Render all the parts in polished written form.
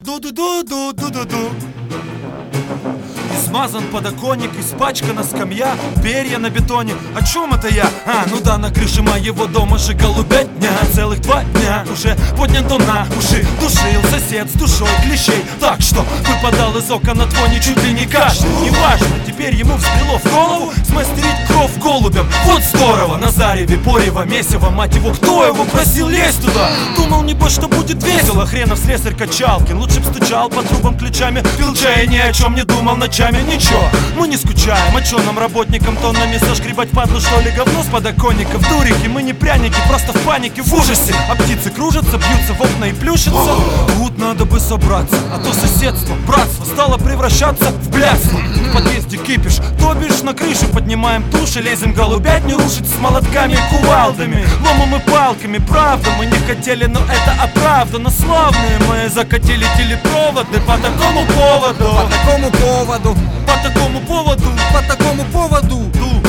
Ду-ду-ду-ду-ду-ду-ду. Измазан подоконник, испачкана скамья, перья на бетоне. О чем это я? Ну да, на крыше моего дома же голубятня. Целых 2 дня уже поднят до на уши. Душил сосед с душой клещей, так что выпадал из окон на твоне чуть ли не каждый. Неважно, теперь ему взбрело в голову смастерить кров голубям. Вот здорово! На зареве, порево, месиво, мать его, кто его просил лезть туда? Думал, небось, что будет весело. Хренов слесарь Качалкин, лучше б стучал по трубам ключами. Пил чай, ни о чем не думал ночами. Ничего, мы не скучаем. А чё нам, работникам, тоннами сошкребать падлу, что ли, говно с подоконников? Дурики, мы не пряники, просто в панике, в ужасе. А птицы кружатся, бьются в окна и плющатся. Тут надо бы собраться, а то соседство, братство стало превращаться в блядство. В подъезде кипиш, то бишь на крышу поднимаем туши, лезем голубятню рушить с молотками и кувалдами, ломом и палками. Правда, мы не хотели, но это оправдано. Славные мы закатили телепроводы по такому поводу. По такому поводу. По такому поводу. По такому поводу.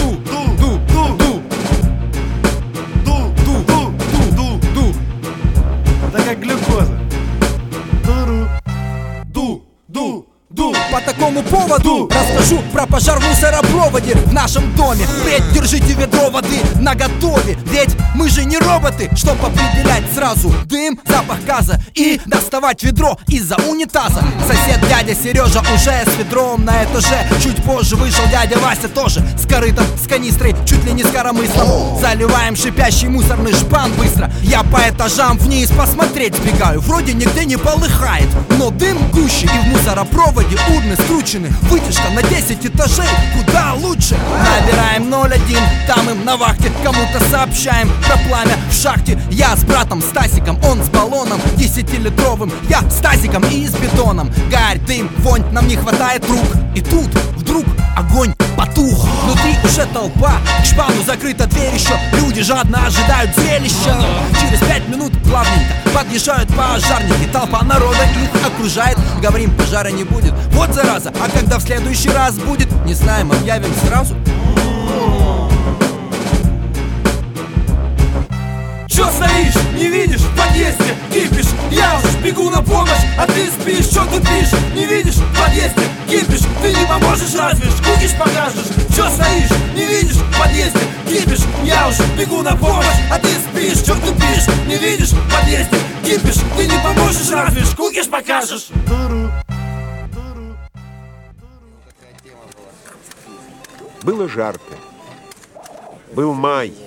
Да как глюкоза. По такому поводу расскажу про пожар в мусоропроводе в нашем доме. Впредь держите ведро воды наготове, ведь мы же не роботы, чтоб определять сразу дым, запах газа и доставать ведро из-за унитаза. Сосед дядя Сережа уже с ведром на этаже. Чуть позже вышел дядя Вася тоже с корытом, с канистрой, чуть ли не с коромыслом. Заливаем шипящий мусорный жбан быстро. Я по этажам вниз посмотреть сбегаю. Вроде нигде не полыхает, но дым гуще, и в мусоропроводе урны скручены. Вытяжка на 10 этажей, куда лучше. Набираем 01, там им на вахте. Кому-то сообщаем про пламя в шахте. Я с братом Стасиком, он с баллоном 10-литровым, я с тазиком и с бетоном. Гарь, дым, вонь, нам не хватает рук. И тут вдруг огонь потух. Внутри уже толпа, к шпану закрыта дверь еще. Люди жадно ожидают зрелища. Через 5 минут плавненько подъезжают пожарники. Толпа народа их окружает. Говорим, пожара не будет. Вот зараза, а когда в следующий раз будет, не знаем, объявим сразу. Чё стоишь, не видишь, в подъезде кипиш? Я уж бегу на помощь, а ты спишь, чё тупишь? Не видишь, в подъезде кипиш? Ты не поможешь, разве кукиш покажешь? Чё стоишь, не видишь, в подъезде кипиш? Я уж бегу на помощь, а ты спишь, чё тупишь? Не видишь, в подъезде кипиш? Ты не поможешь, разве кукиш покажешь? Было жарко. Был май.